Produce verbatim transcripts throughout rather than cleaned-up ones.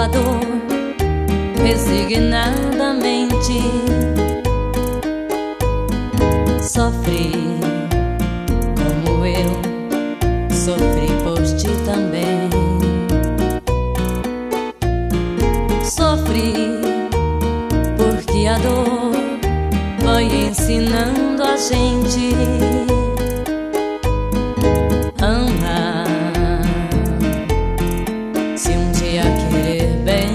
dor resignadamente. Sofri como eu sofri por ti também. Sofri porque a dor vai ensinando a gente amar, se um dia querer bem.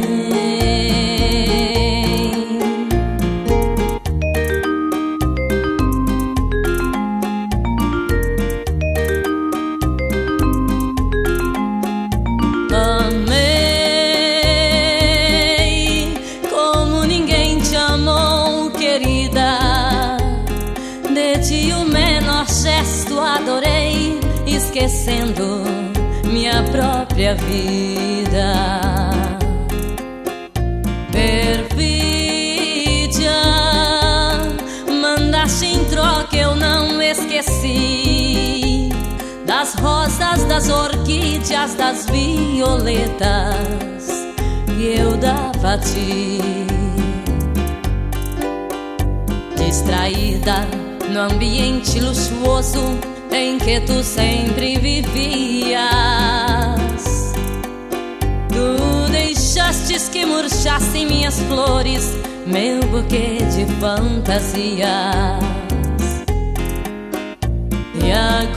Amei como ninguém te amou, querida. De ti o menor gesto adorei, esquecendo minha própria vida. Perfídia, mandaste em troca, eu não esqueci das rosas, das orquídeas, das violetas que eu dava a ti. Distraída no ambiente luxuoso em que tu sempre vivias, tu deixastes que murchassem minhas flores, meu buquê de fantasias. E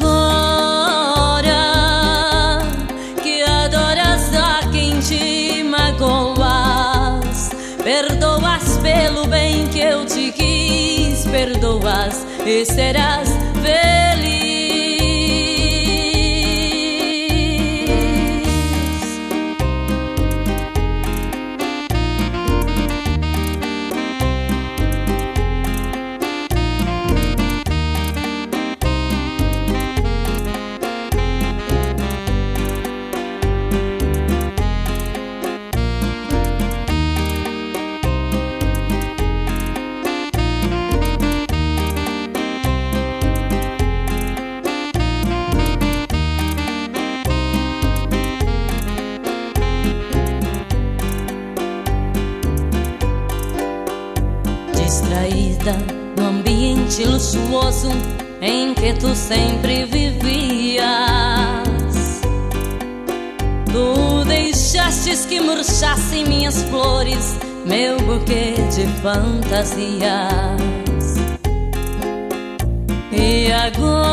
agora que adoras a quem te magoas, perdoas pelo bem que eu te quis, perdoas e serás feliz. Distraída no ambiente luxuoso em que tu sempre vivias, tu deixastes que murchassem minhas flores, meu buquê de fantasias. E agora